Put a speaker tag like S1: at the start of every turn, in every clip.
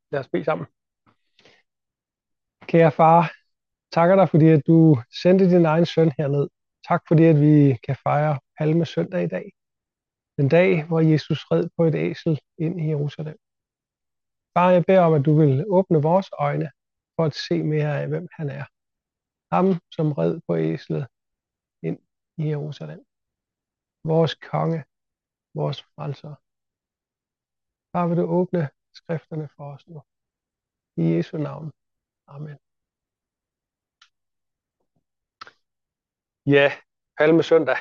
S1: Lad os bede sammen. Kære far, takker dig, fordi at du sendte din egen søn herned. Tak fordi, at vi kan fejre Palmesøndag i dag. Den dag, hvor Jesus red på et æsel ind i Jerusalem. Far, jeg beder om, at du vil åbne vores øjne for at se mere af, hvem han er. Ham, som red på æslet ind i Jerusalem. Vores konge, vores frelser. Far, vil du åbne skrifterne for os nu. I Jesu navn. Amen. Ja, Palmesøndag.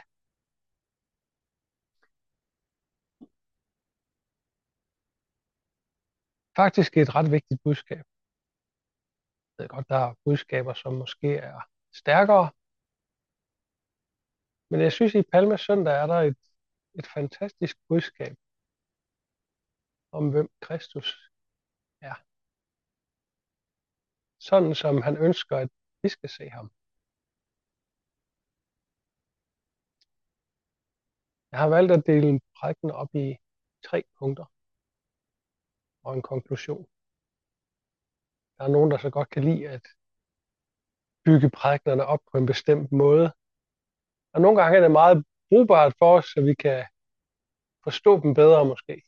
S1: Faktisk et ret vigtigt budskab. Jeg ved godt, der er budskaber, som måske er stærkere. Men jeg synes, i Palmesøndag er der et fantastisk budskab om, hvem Kristus er. Sådan som han ønsker, at vi skal se ham. Jeg har valgt at dele prædiken op i 3 punkter og en konklusion. Der er nogen, der så godt kan lide at bygge prædikenerne op på en bestemt måde. Og nogle gange er det meget brugbart for os, så vi kan forstå dem bedre måske.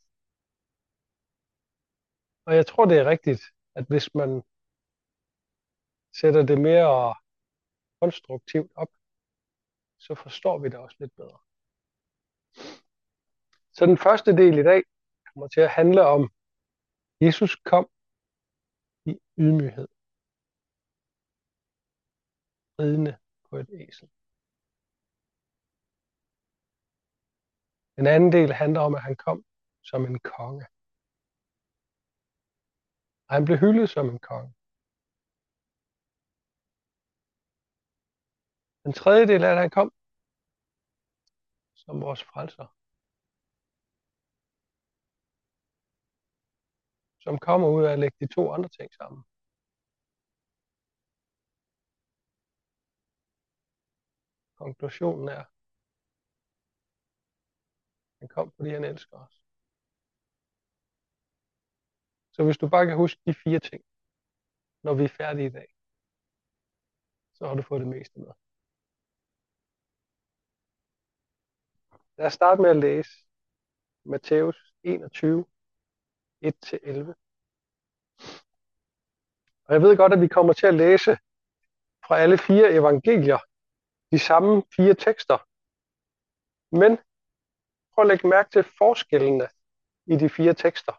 S1: Og jeg tror, det er rigtigt, at hvis man sætter det mere konstruktivt op, så forstår vi det også lidt bedre. Så den første del i dag kommer til at handle om, Jesus kom i ydmyghed, ridende på et æsel. Den anden del handler om, at han kom som en konge. Og han blev hyldet som en konge. Den tredje del er, at han kom som vores frelser. Som kommer ud af at lægge de 2 andre ting sammen. Konklusionen er, at han kom, fordi han elsker os. Så hvis du bare kan huske de 4 ting, når vi er færdige i dag, så har du fået det meste med. Lad os starte med at læse Matthæus 21, 1-11. Og jeg ved godt, at vi kommer til at læse fra alle 4 evangelier de samme 4 tekster. Men prøv at lægge mærke til forskellene i de 4 tekster.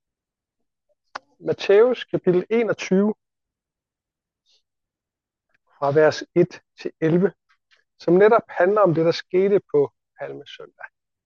S1: Matthæus kapitel 21, fra vers 1-11, som netop handler om det, der skete på Palmesøndag.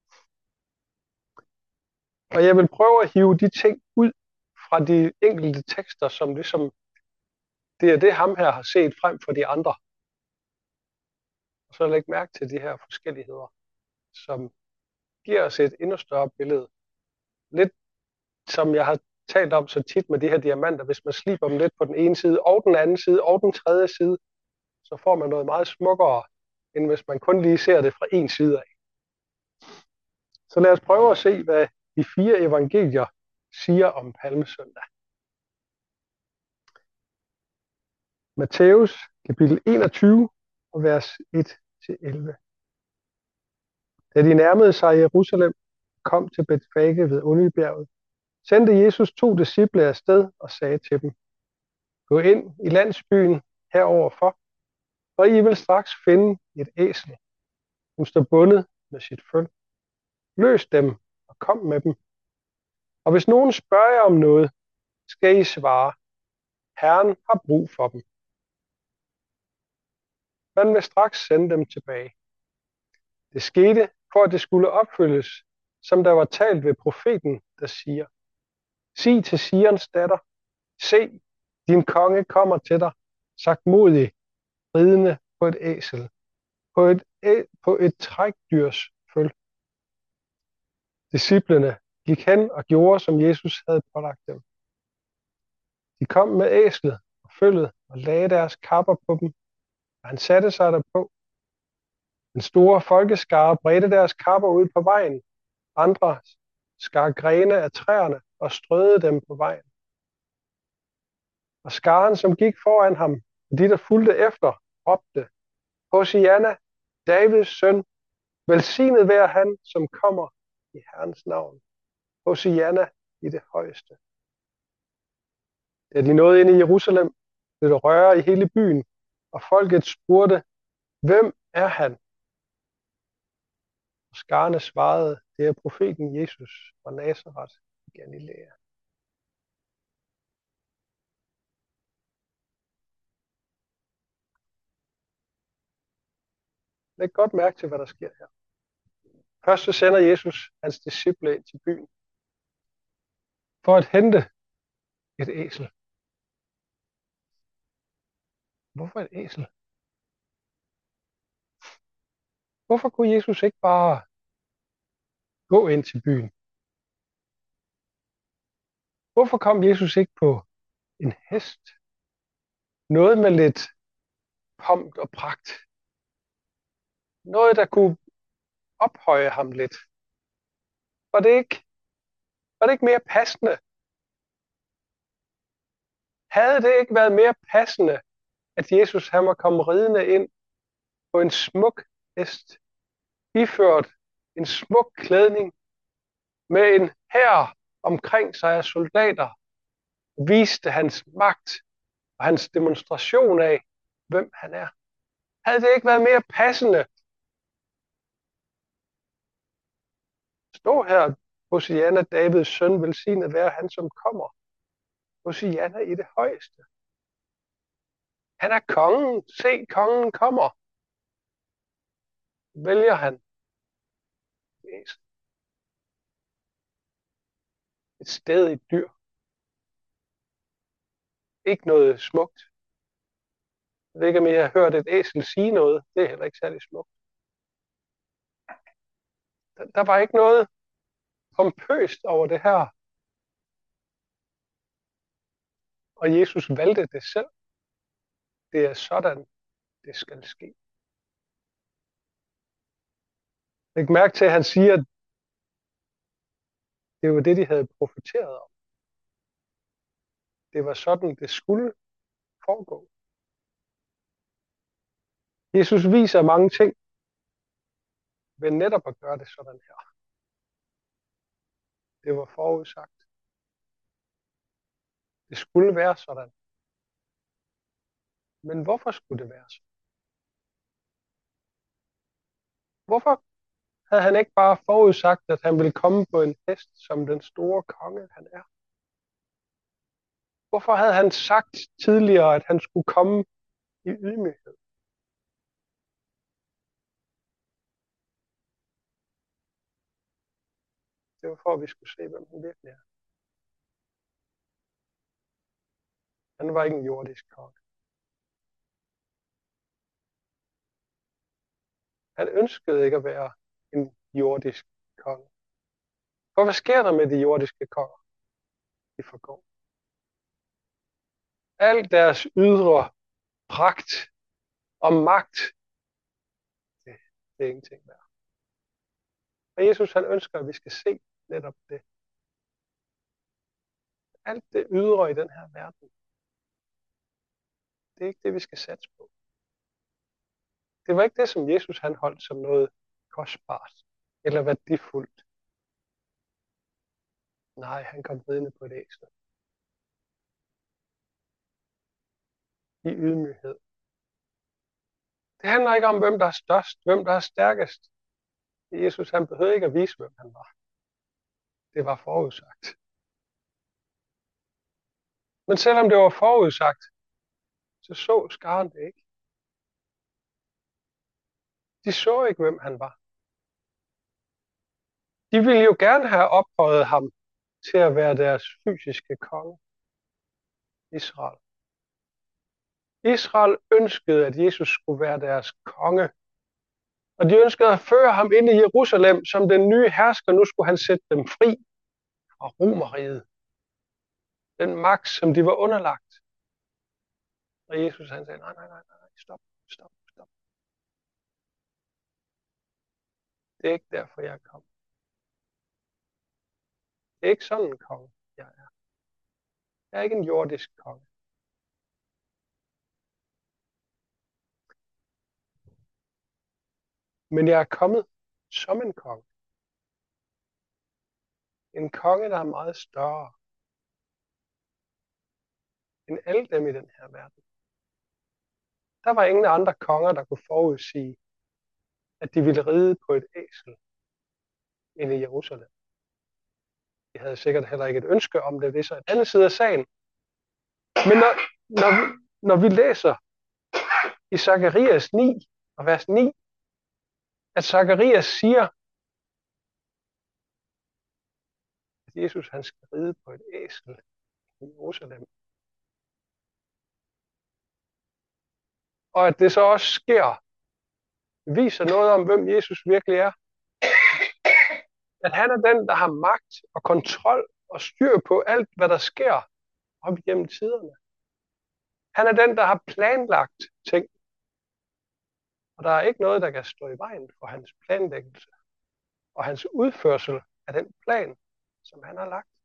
S1: Og jeg vil prøve at hive de ting ud fra de enkelte tekster, som ligesom det er det, ham her har set frem for de andre. Og så læg mærke til de her forskelligheder, som giver os et endnu større billede. Lidt som jeg har talt om så tit med de her diamanter, hvis man sliber dem lidt på den ene side, og den anden side, og den tredje side, så får man noget meget smukkere, end hvis man kun lige ser det fra en side af. Så lad os prøve at se, hvad de 4 evangelier siger om Palmesøndag. Matthæus kapitel 21, og vers 1-11. Da de nærmede sig Jerusalem, kom til Betfage ved Oliebjerget, sendte Jesus 2 disciple afsted og sagde til dem: Gå ind i landsbyen heroverfor, og I vil straks finde et æsel, som står bundet med sit føl. Løs dem og kom med dem. Og hvis nogen spørger jer om noget, skal I svare: Herren har brug for dem. Man vil straks sende dem tilbage. Det skete, for at det skulle opfyldes, som der var talt ved profeten, der siger: Sig til Sions datter, se, din konge kommer til dig, sagtmodig, ridende på et æsel, på et trækdyrs føl. Disciplene gik hen og gjorde, som Jesus havde pålagt dem. De kom med æslet og følget og lagde deres kapper på dem, og han satte sig derpå. Den store folkeskare bredte deres kapper ud på vejen. Andre skar grene af træerne og strøede dem på vejen. Og skaren, som gik foran ham, og de, der fulgte efter, råbte, Hosianna, Davids søn, velsignet være han, som kommer i Herrens navn. Hosianna i det højeste. Da de nåede ind i Jerusalem, blev der røre i hele byen, og folket spurgte, hvem er han? Og skarne svarede, det er profeten Jesus fra Nazaret i Galilea. Læg godt mærke til, hvad der sker her. Først så sender Jesus hans disciple ind til byen for at hente et æsel. Hvorfor et æsel? Hvorfor kunne Jesus ikke bare gå ind til byen? Hvorfor kom Jesus ikke på en hest? Noget med lidt pomp og pragt. Noget, der kunne ophøje ham lidt. Var det ikke mere passende? Havde det ikke været mere passende, at Jesus han var kommet ridende ind på en smuk hest, iført en smuk klædning, med en hær omkring sig af soldater, viste hans magt og hans demonstration af, hvem han er? Havde det ikke været mere passende? Stå her, Hosianna, Davids søn, velsignet være han, som kommer. Hosianna i det højeste. Han er kongen. Se, kongen kommer. Vælger han et stædigt dyr. Ikke noget smukt. Jeg ved ikke, om I har hørt et æsel sige noget. Det er heller ikke særlig smukt. Der var ikke noget pompøst over det her. Og Jesus valgte det selv. Det er sådan, det skal ske. Læg mærke til, at han siger, at det var det, de havde profeteret om. Det var sådan, det skulle foregå. Jesus viser mange ting ved netop at gøre det sådan her. Det var forudsagt. Det skulle være sådan. Men hvorfor skulle det være sådan? Hvorfor havde han ikke bare forudsagt, at han ville komme på en hest som den store konge, han er? Hvorfor havde han sagt tidligere, at han skulle komme i ydmyghed? Det var for, at vi skulle se, hvem han virkelig er. Han var ikke en jordisk konge. Han ønskede ikke at være en jordisk konge. For hvad sker der med de jordiske konger? De forgår. Al deres ydre pragt og magt, det er ingenting værd. Og Jesus han ønsker, at vi skal se netop det. Alt det ydre i den her verden, det er ikke det, vi skal satse på. Det var ikke det, som Jesus han holdt som noget kostbart eller værdifuldt. Nej, han kom ridende på et æsel. I ydmyghed. Det handler ikke om, hvem der er størst, hvem der er stærkest. Jesus han behøvede ikke at vise, hvem han var. Det var forudsagt. Men selvom det var forudsagt, så skaren det ikke. De så ikke, hvem han var. De ville jo gerne have ophøjet ham til at være deres fysiske konge, Israel. Israel ønskede, at Jesus skulle være deres konge. Og de ønskede at føre ham ind i Jerusalem som den nye hersker. Nu skulle han sætte dem fri fra Romerriget. Den magt, som de var underlagt. Og Jesus han sagde, nej, stop. Det er ikke derfor, jeg er kommet. Det er ikke sådan en konge, jeg er. Jeg er ikke en jordisk konge. Men jeg er kommet som en konge. En konge, der er meget større end alle dem i den her verden. Der var ingen andre konger, der kunne forudsige, at de ville ride på et æsel ind i Jerusalem. De havde sikkert heller ikke et ønske om det, det er så et andet side af sagen. Men når vi læser i Zakarias 9 og vers 9, at Zakarias siger, at Jesus han skal ride på et æsel i Jerusalem. Og at det så også sker, viser noget om, hvem Jesus virkelig er. At han er den, der har magt og kontrol og styr på alt, hvad der sker op igennem tiderne. Han er den, der har planlagt ting. Og der er ikke noget, der kan stå i vejen for hans planlæggelse og hans udførsel af den plan, som han har lagt.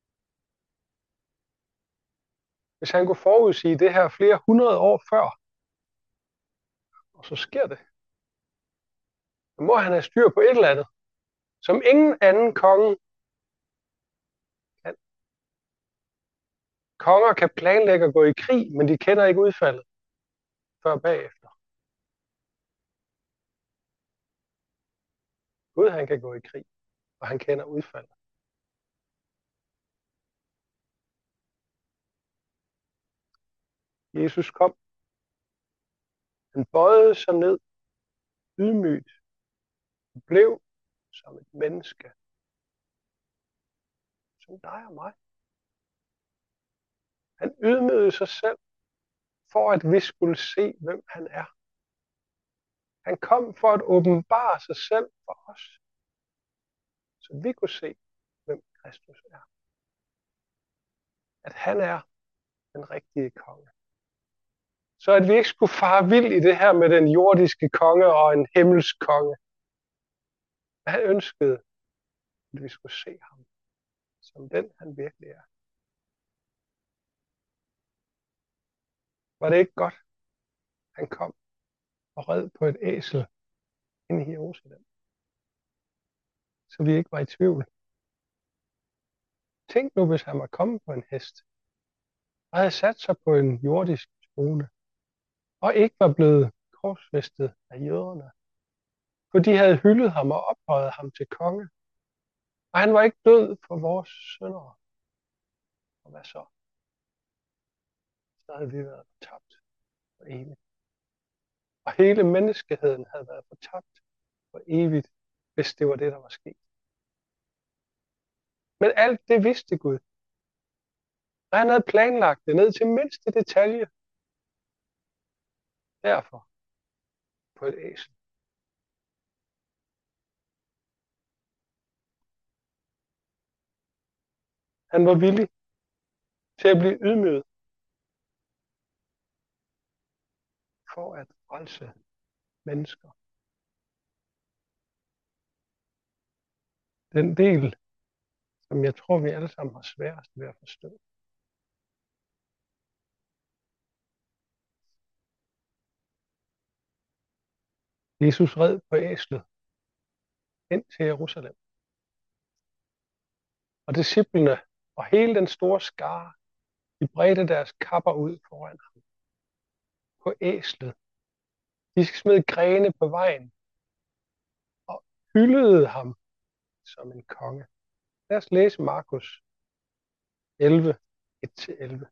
S1: Hvis han kunne forudsige det her flere hundrede år før, og så sker det, så må han have styr på et eller andet, som ingen anden konge kan. Konger kan planlægge at gå i krig, men de kender ikke udfaldet før bagefter. Gud, han kan gå i krig, og han kender udfaldet. Jesus kom. Han bøjede sig ned, ydmygt, og blev som et menneske, som dig og mig. Han ydmygede sig selv, for at vi skulle se, hvem han er. Han kom for at åbenbare sig selv for os, så vi kunne se, hvem Kristus er. At han er den rigtige konge. Så at vi ikke skulle fare vild i det her med den jordiske konge og en himmelsk konge. Han ønskede, at vi skulle se ham som den, han virkelig er. Var det ikke godt? Han kom og red på et æsel ind i Jerusalem, så vi ikke var i tvivl. Tænk nu, hvis han var kommet på en hest, og havde sat sig på en jordisk trone, og ikke var blevet korsfæstet af jøderne, for de havde hyldet ham og ophøjet ham til konge. Og han var ikke død for vores syndere. Og hvad så? Så havde vi været fortabt for evigt. Og hele menneskeheden havde været fortabt for evigt, hvis det var det, der var sket. Men alt det vidste Gud. Og han havde planlagt det ned til mindste detalje. Derfor på et æsel. Han var villig til at blive ydmyget for at frelse mennesker. Den del, som jeg tror, vi alle sammen har sværest ved at forstå. Jesus red på æslet ind til Jerusalem. Og disciplene og hele den store skare, de bredte deres kapper ud foran ham. På æslet. De smed grene på vejen og hyldede ham som en konge. Lad os læse Markus 11, 1-11.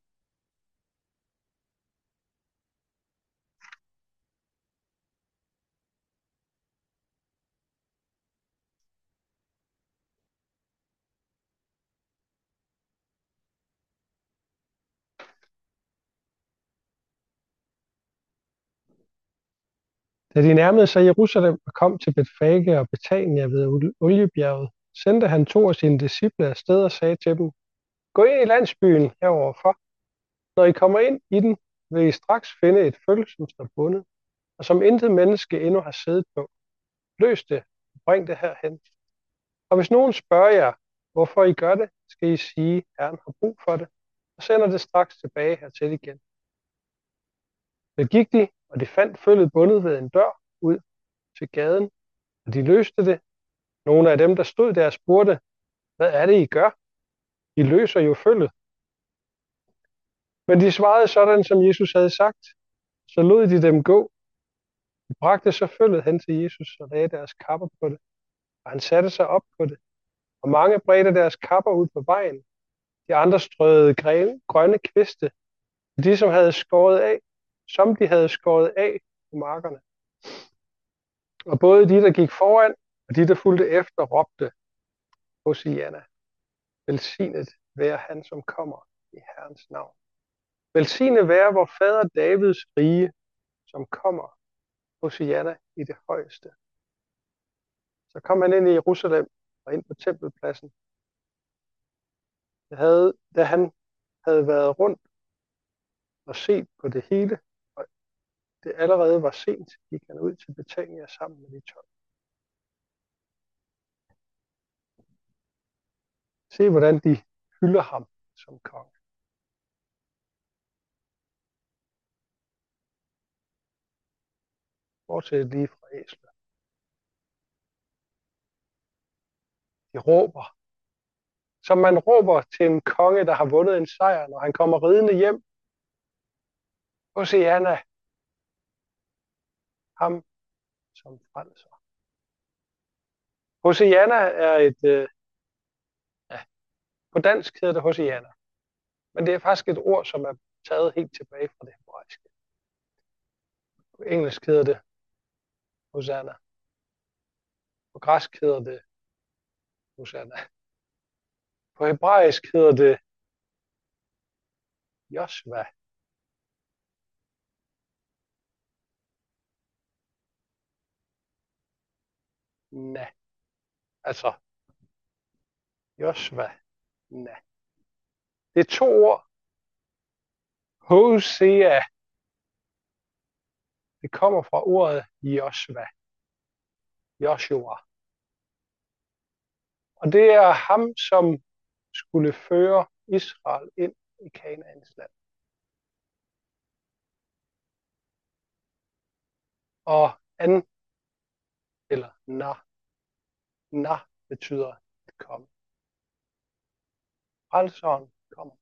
S1: Da de nærmede sig Jerusalem og kom til Betfage og Betania ved Oliebjerget, sendte han 2 af sine disciple afsted og sagde til dem: Gå ind i landsbyen heroverfor. Når I kommer ind i den, vil I straks finde et føl, som står bundet, og som intet menneske endnu har siddet på. Løs det og bring det herhen. Og hvis nogen spørger jer, hvorfor I gør det, skal I sige, Herren har brug for det, og sender det straks tilbage hertil igen. Så gik de, og de fandt følget bundet ved en dør ud til gaden, Og de løste det. Nogle af dem, der stod der, spurgte, hvad er det, I gør? I løser jo følget. Men de svarede sådan, som Jesus havde sagt. Så lod de dem gå. De bragte så følget hen til Jesus og lagde deres kapper på det. Og han satte sig op på det. Og mange bredte deres kapper ud på vejen. De andre strøede grønne kviste. De, som havde skåret af, som de havde skåret af på markerne. Og både de, der gik foran, og de, der fulgte efter, råbte, Hosianna, velsignet være han, som kommer i Herrens navn. Velsignet være vor fader Davids rige, som kommer, Hosianna, i det højeste. Så kom han ind i Jerusalem og ind på tempelpladsen. Da han havde været rundt og set på det hele, og det allerede var sent, gik han ud til Betania sammen med de 12. Se, hvordan de hylder ham som konge. Bortset lige fra æsler. De råber. Som man råber til en konge, der har vundet en sejr, når han kommer ridende hjem. Hosianna, ham som frelser. Hosianna er på dansk hedder det Hosianna. Men det er faktisk et ord, som er taget helt tilbage fra det hebraiske. På engelsk hedder det Hosanna. På græsk hedder det Hosanna. På hebraisk hedder det Josva. Na. Altså Josva. Na. Det er to ord. Hosea. Det kommer fra ordet Josva. Joshua. Og det er ham, som skulle føre Israel ind i Kanaans land. Og an, eller na. Na betyder at komme. Frelseren kommer.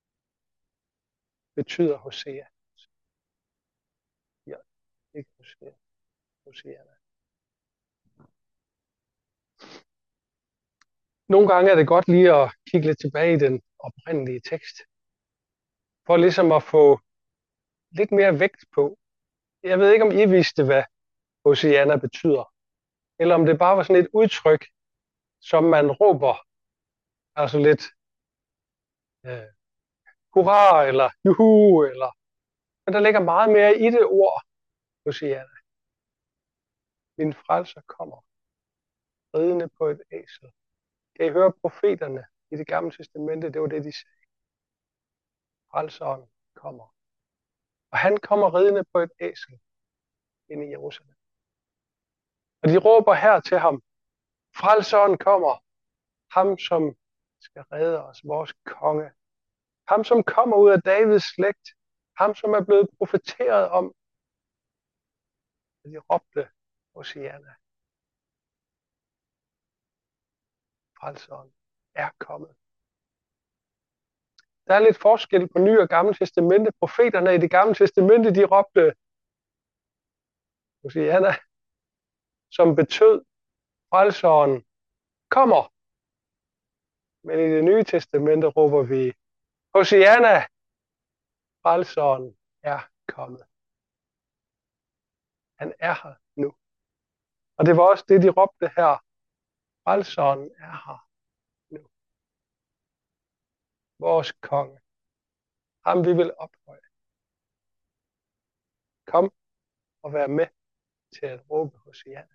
S1: Betyder Hosea. Ja, ikke Hosea. Hoseana. Nogle gange er det godt lige at kigge lidt tilbage i den oprindelige tekst. For ligesom at få lidt mere vægt på. Jeg ved ikke, om I vidste, hvad Hoseana betyder. Eller om det bare var sådan et udtryk, som man råber. Altså lidt hurra, eller juhu, eller... Men der ligger meget mere i det ord, Hoseana. Min frelser kommer, ridende på et æsel. Kan I høre profeterne i det gamle testamente? Det var det, de sagde. Frelseren kommer. Og han kommer ridende på et æsel ind i Jerusalem. Og de råber her til ham, frelseren kommer, ham som skal redde os, vores konge. Ham som kommer ud af Davids slægt, ham som er blevet profeteret om. Og de råbte Hosianna. Frelseren er kommet. Der er lidt forskel på Nye og Gamle Testamente. Profeterne i det Gamle Testamente, de råbte Hosianna, som betød, frelseren kommer. Men i det Nye Testamente råber vi, Hosianna, frelseren er kommet. Han er her nu. Og det var også det, de råbte her. Frelseren er her nu. Vores konge. Ham vi vil ophøje. Kom og vær med til at råbe Hosianna.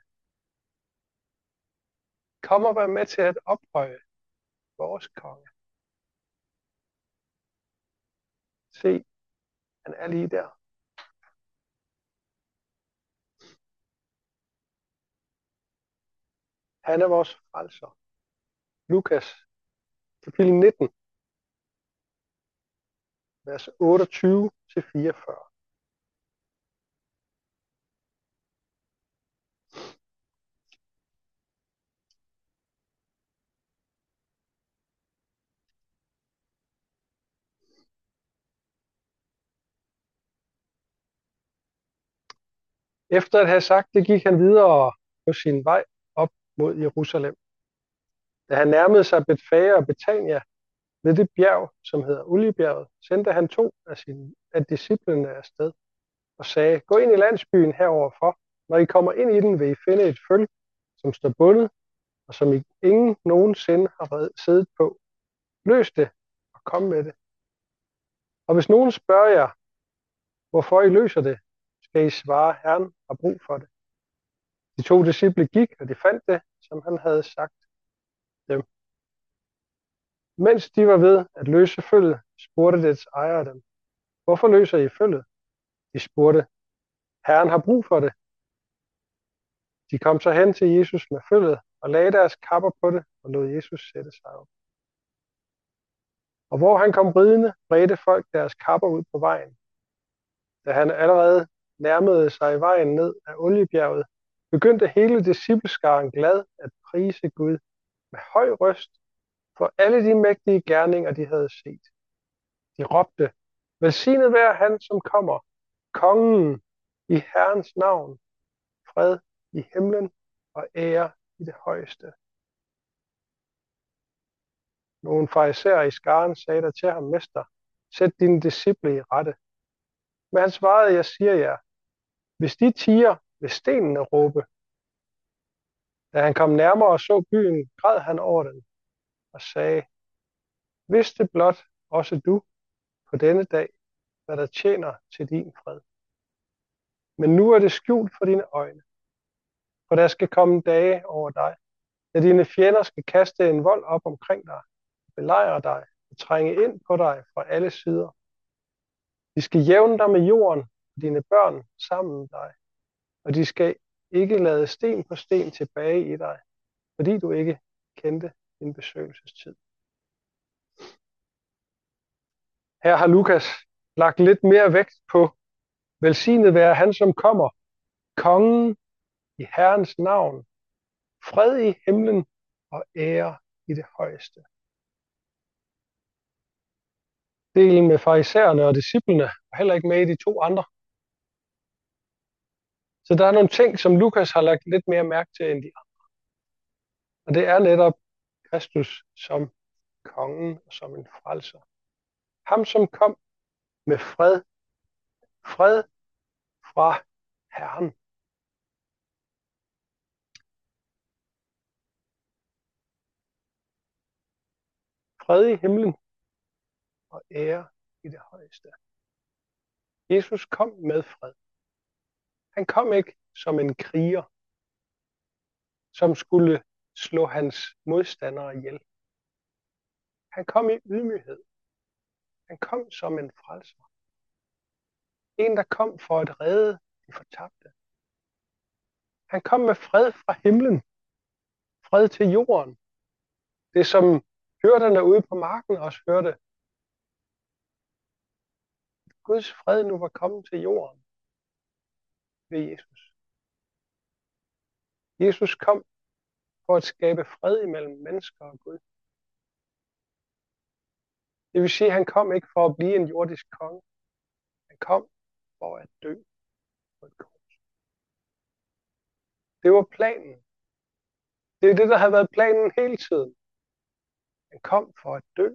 S1: Kom og vær med til at ophøje vores konge. Se, han er lige der. Han er vores frelser. Lukas, kapitel 19, vers 28-44. Efter at have sagt det, gik han videre på sin vej op mod Jerusalem. Da han nærmede sig Betfage og Betania ved det bjerg, som hedder Oliebjerget, sendte han 2 af disciplene afsted og sagde, gå ind i landsbyen heroverfor. Når I kommer ind i den, vil I finde et føl, som står bundet, og som I ingen nogensinde har siddet på. Løs det og kom med det. Og hvis nogen spørger jer, hvorfor I løser det, skal I svare, Herren har brug for det. De 2 disciple gik, og de fandt det, som han havde sagt dem. Mens de var ved at løse følget, spurgte dets ejer dem, hvorfor løser I følget? De spurgte, Herren har brug for det. De kom så hen til Jesus med følget og lagde deres kapper på det og lod Jesus sætte sig op. Og hvor han kom ridende, bredte folk deres kapper ud på vejen. Da han allerede nærmede sig vejen ned af Oliebjerget, begyndte hele discipleskaren glad at prise Gud med høj røst for alle de mægtige gerninger, de havde set. De råbte, velsignet være han, som kommer, kongen i Herrens navn, fred i himlen og ære i det højeste. Nogle farisæere i skaren sagde der til ham, mester, sæt dine disciple i rette. Men han svarede, jeg siger jer, hvis de tier, vil stenene råbe. Da han kom nærmere og så byen, græd han over den og sagde, vidste blot også du på denne dag, hvad der tjener til din fred. Men nu er det skjult for dine øjne, for der skal komme dage over dig, da dine fjender skal kaste en vold op omkring dig, belejre dig og trænge ind på dig fra alle sider. De skal jævne dig med jorden og dine børn sammen med dig, og de skal ikke lade sten på sten tilbage i dig, fordi du ikke kendte din besøgelsestid. Her har Lukas lagt lidt mere vægt på, velsignet være han, som kommer, kongen i Herrens navn, fred i himlen og ære i det højeste. Delen med farisæerne og disciplene var heller ikke med i de 2 andre. Så der er nogle ting, som Lukas har lagt lidt mere mærke til end de andre. Og det er netop Kristus som kongen og som en frelser. Ham, som kom med fred. Fred fra Herren. Fred i himlen og ære i det højeste. Jesus kom med fred. Han kom ikke som en kriger, som skulle slå hans modstandere ihjel. Han kom i ydmyghed. Han kom som en frelser. En, der kom for at redde de fortabte. Han kom med fred fra himlen. Fred til jorden. Det som hyrderne ude på marken også hørte. Guds fred nu var kommet til jorden ved Jesus. Jesus kom for at skabe fred imellem mennesker og Gud. Det vil sige, at han kom ikke for at blive en jordisk konge. Han kom for at dø på et kors. Det var planen. Det er det, der har været planen hele tiden. Han kom for at dø.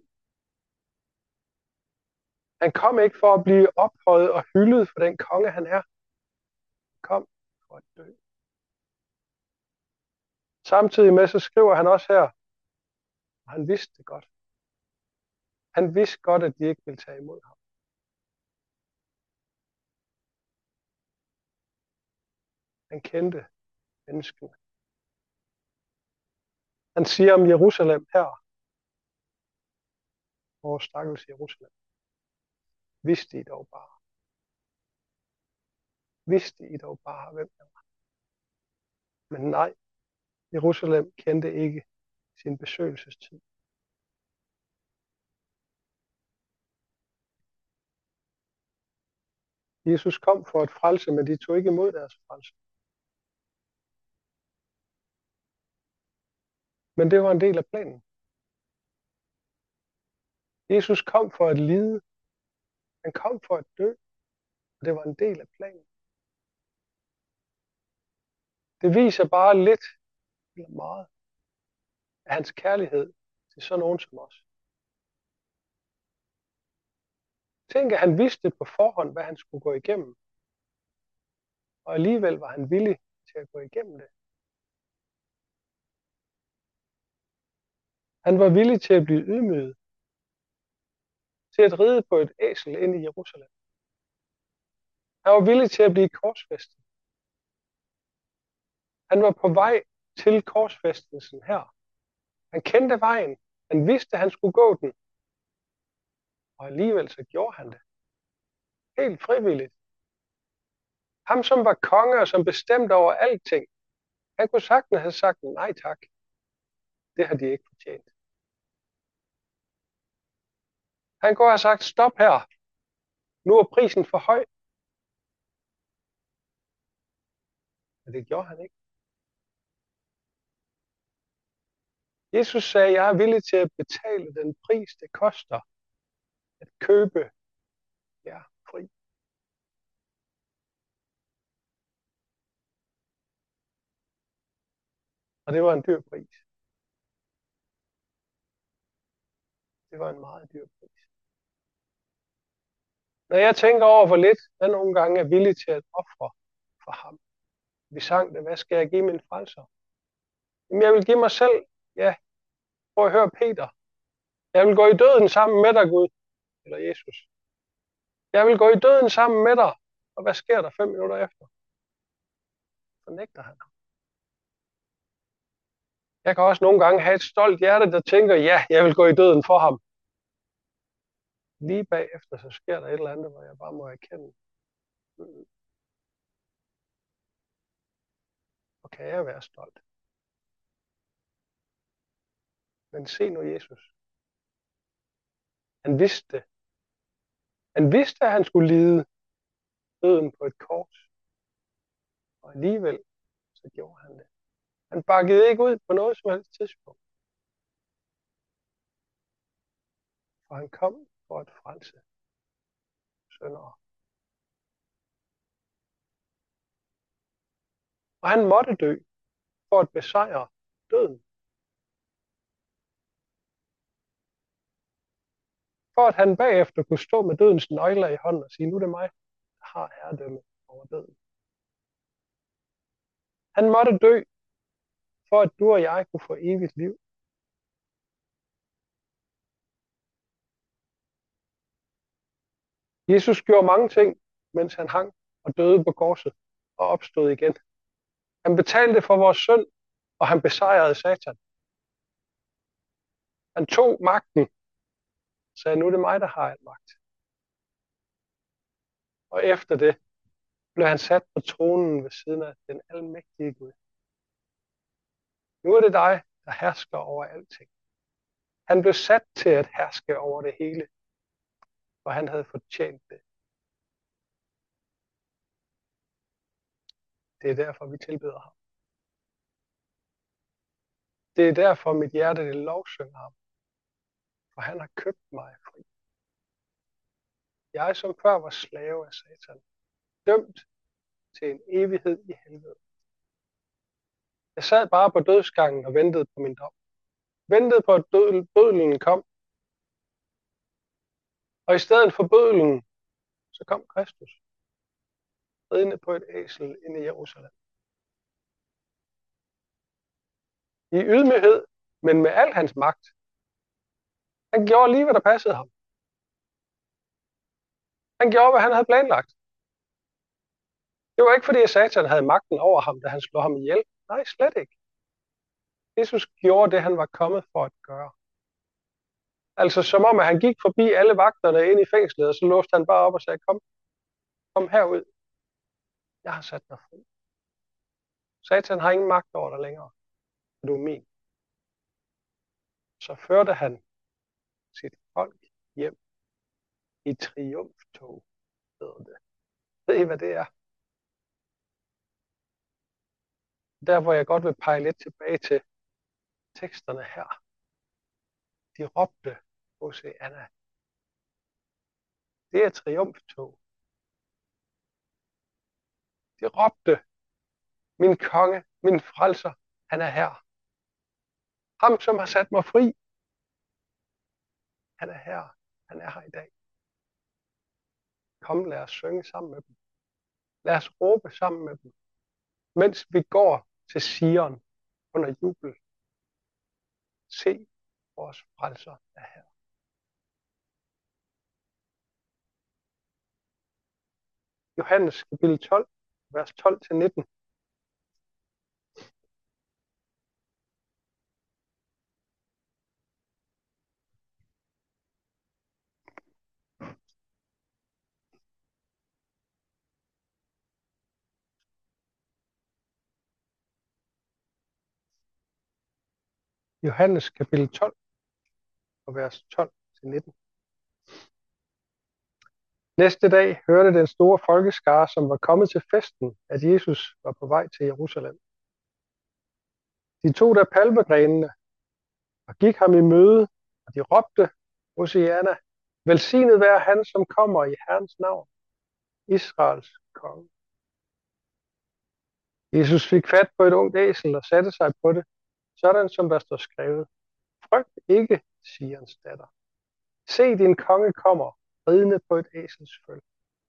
S1: Han kom ikke for at blive ophøjet og hyldet for den konge, han er. Han kom for at dø. Samtidig med, så skriver han også her, og han vidste det godt. Han vidste godt, at de ikke ville tage imod ham. Han kendte menneskene. Han siger om Jerusalem her, vores stakkels Jerusalem. Vidste I dog bare. Vidste I dog bare, hvem jeg var. Men nej, Jerusalem kendte ikke sin besøgelsestid. Jesus kom for at frelse, men de tog ikke imod deres frelse. Men det var en del af planen. Jesus kom for at lide. Han kom for at dø, og det var en del af planen. Det viser bare lidt eller meget af hans kærlighed til sådan nogen som os. Tænk, at han vidste på forhånd, hvad han skulle gå igennem. Og alligevel var han villig til at gå igennem det. Han var villig til at blive ydmyget. Til at ride på et æsel ind i Jerusalem. Han var villig til at blive korsfæstet. Han var på vej til korsfæstelsen her. Han kendte vejen. Han vidste, at han skulle gå den. Og alligevel så gjorde han det. Helt frivilligt. Ham, som var konge og som bestemte over alting. Han kunne sagtens have sagt nej tak. Det har de ikke fortjent. Han kunne have sagt stop her. Nu er prisen for høj. Men det gjorde han ikke. Jesus sagde, jeg er villig til at betale den pris, det koster at købe jer fri. Og det var en dyr pris. Det var en meget dyr pris. Når jeg tænker over, hvor lidt jeg nogle gange er villig til at ofre for ham. Vi sang det, hvad skal jeg give min frelser? Jamen, jeg vil give mig selv. Ja, prøv at høre Peter. Jeg vil gå i døden sammen med dig, Gud. Eller Jesus. Jeg vil gå i døden sammen med dig. Og hvad sker der 5 minutter efter? Så nægter han. Jeg kan også nogle gange have et stolt hjerte, der tænker, ja, jeg vil gå i døden for ham. Lige bagefter, så sker der et eller andet, hvor jeg bare må erkende. Og kan jeg være stolt? Men se nu Jesus. Han vidste det. Han vidste, at han skulle lide døden på et kors. Og alligevel, så gjorde han det. Han bakkede ikke ud på noget som helst tidspunkt. For han kom for at frelse syndere. Og han måtte dø for at besejre døden. For at han bagefter kunne stå med dødens nøgler i hånden og sige, nu er det mig, der har herredømme over døden. Han måtte dø, for at du og jeg kunne få evigt liv. Jesus gjorde mange ting, mens han hang og døde på korset og opstod igen. Han betalte for vores synd, og han besejrede Satan. Han tog magten og sagde, nu er det mig, der har al magt. Og efter det blev han sat på tronen ved siden af den almægtige Gud. Nu er det dig, der hersker over alting. Han blev sat til at herske over det hele, for han havde fortjent det. Det er derfor, vi tilbeder ham. Det er derfor, mit hjerte det lovsynger ham. For han har købt mig fri. Jeg, som før var slave af Satan, dømt til en evighed i helvede. Jeg sad bare på dødsgangen og ventede på min dom. Ventede på, at bødlen kom. Og i stedet for bødlen, så kom Kristus. Ridende på et æsel ind i Jerusalem. I ydmyghed, men med al hans magt. Han gjorde lige, hvad der passede ham. Han gjorde, hvad han havde planlagt. Det var ikke fordi, at Satan havde magten over ham, da han slog ham ihjel. Nej, slet ikke. Jesus gjorde det, han var kommet for at gøre. Altså som om, at han gik forbi alle vagterne ind i fængslet, og så låste han bare op og sagde, kom herud. Jeg har sat dig fri. Satan har ingen magt over dig længere. Du er min. Så førte han sit folk hjem i triumftog, hedder det. Ved I, hvad det er? Der, hvor jeg godt vil pege lidt tilbage til teksterne her. De råbte Hosianna. Det er triumftog. De råbte Min konge, min frelser, han er her. Ham, som har sat mig fri, han er her. Han er her i dag. Kom, lad os synge sammen med dem. Lad os råbe sammen med dem, mens vi går til Sion under jubel. Se, vores frelser er her. Johannes kapitel 12, vers 12-19. Johannes kapitel 12, vers 12-19. Næste dag hørte den store folkeskare, som var kommet til festen, at Jesus var på vej til Jerusalem. De tog da palmegrenene og gik ham i møde, og de råbte, Hosianna, velsignet være han, som kommer i Herrens navn, Israels konge. Jesus fik fat på et ungt æsel og satte sig på det, sådan som der står skrevet. Frygt ikke, Sions datter. Se, din konge kommer, ridende på et æsels føl.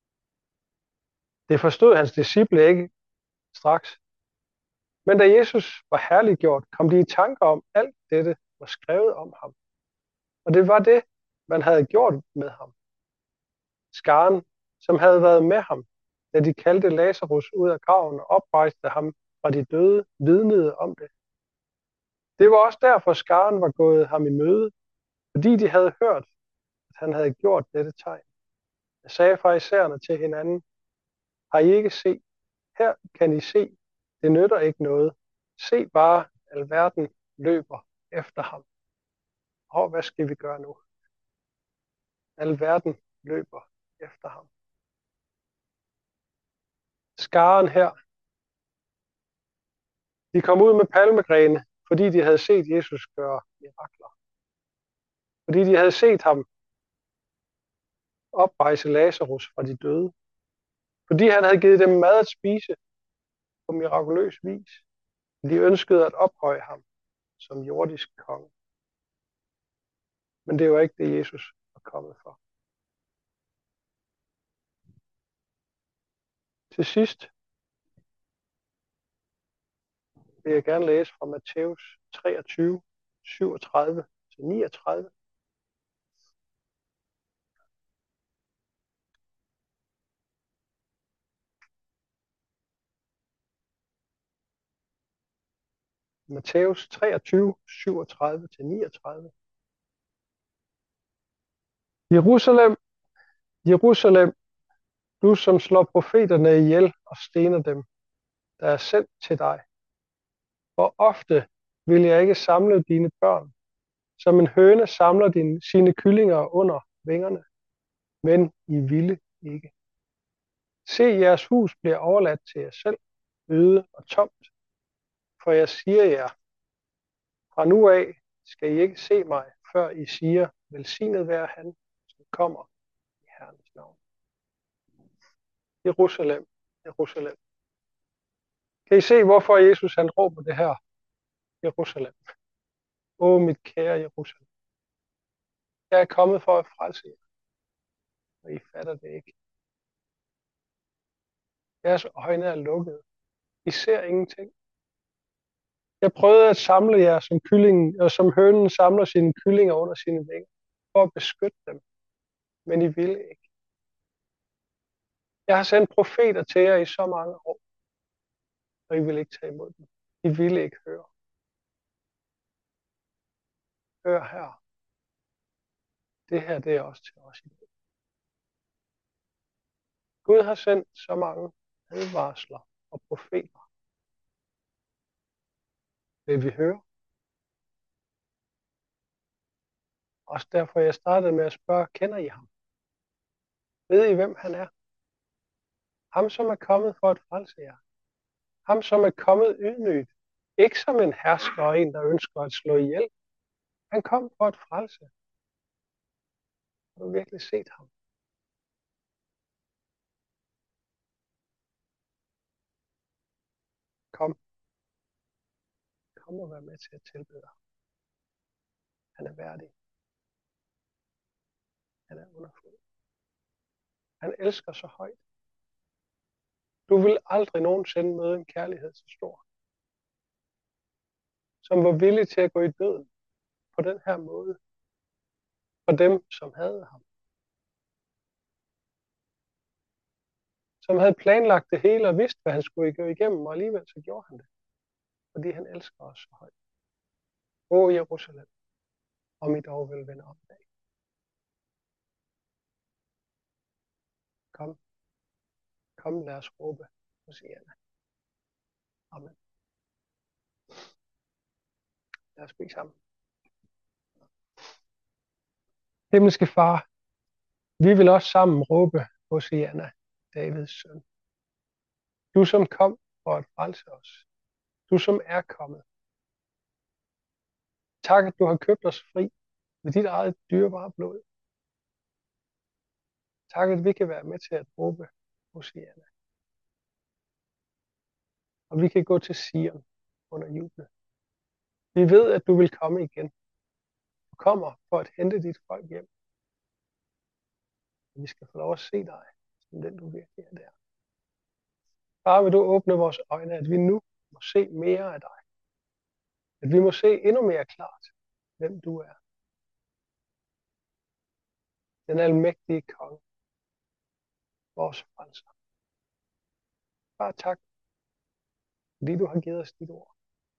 S1: Det forstod hans disciple ikke straks. Men da Jesus var herliggjort, kom de i tanker om alt dette var skrevet om ham. Og det var det, man havde gjort med ham. Skaren, som havde været med ham, da de kaldte Lazarus ud af graven og oprejste ham fra de døde, vidnede om det. Det var også derfor skaren var gået ham i møde, fordi de havde hørt, at han havde gjort dette tegn. Jeg sagde farisæerne til hinanden, har I ikke set? Her kan I se, det nytter ikke noget. Se bare, alverden løber efter ham. Og hvad skal vi gøre nu? Alverden løber efter ham. Skaren her, de kom ud med palmegrene, fordi de havde set Jesus gøre mirakler. Fordi de havde set ham oprejse Lazarus fra de døde. Fordi han havde givet dem mad at spise på mirakuløs vis. De ønskede at ophøje ham som jordisk konge. Men det var ikke det, Jesus var kommet for. Til sidst vil jeg gerne læse fra Matthæus 23, 37-39. Matthæus 23, 37-39. Jerusalem, Jerusalem, du som slår profeterne ihjel og stener dem, der er sendt til dig. Hvor ofte vil jeg ikke samle dine børn, som en høne samler sine kyllinger under vingerne, men I ville ikke. Se, jeres hus bliver overladt til jer selv, øde og tomt. For jeg siger jer, fra nu af skal I ikke se mig, før I siger, velsignet være han, som kommer i Herrens navn. Jerusalem, Jerusalem. Kan I se, hvorfor Jesus han råber det her? Jerusalem. Åh, mit kære Jerusalem. Jeg er kommet for at frelse jer, og I fatter det ikke. Jeres øjne er lukkede. I ser ingenting. Jeg prøvede at samle jer som kyllingen, og som hønen samler sine kyllinger under sine vinger, for at beskytte dem. Men I ville ikke. Jeg har sendt profeter til jer i så mange år, og I vil ikke tage imod dem. I ville ikke høre. Hør her. Det her, det er også til os i dag. Gud har sendt så mange advarsler og profeter. Vil vi høre? Også derfor jeg startede med at spørge, kender I ham? Ved I, hvem han er? Ham, som er kommet for at frelse jer. Ham, som er kommet ydmygt. Ikke som en hersker og en, der ønsker at slå ihjel. Han kom for at frelse. Har du virkelig set ham? Kom. komme og være med til at tilbede ham. Han er værdig. Han er underfuld. Han elsker så højt. Du vil aldrig nogensinde møde en kærlighed så stor, som var villig til at gå i døden på den her måde for dem, som havde ham. Som havde planlagt det hele og vidste, hvad han skulle gå igennem, og alligevel så gjorde han det. Fordi han elsker os så højt. Åh, Jerusalem, om I dog vil vende om dag. Kom, kom, lad os råbe Hosianna. Amen. Lad os bede sammen. Himmelske Far, vi vil også sammen råbe Hosianna, Davids søn. Du som kom for at frelse os. Du som er kommet. Tak, at du har købt os fri med dit eget dyrebare blod. Tak, at vi kan være med til at råbe Hosianna. Og vi kan gå til Sion under jublet. Vi ved, at du vil komme igen. Du kommer for at hente dit folk hjem. Vi skal få lov at se dig, som den du virkelig er der. Far, vil du åbne vores øjne, at vi nu må se mere af dig. At vi må se endnu mere klart, hvem du er. Den almægtige konge. Vores frelser. Far, tak, fordi du har givet os dit ord.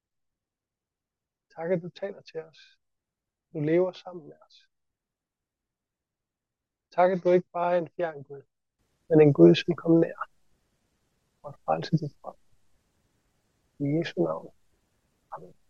S1: Tak, at du taler til os. Du lever sammen med os. Tak, at du ikke bare er en fjern Gud, men en Gud, som kom nær og frelse dit folk. I Jesu navn. Amen.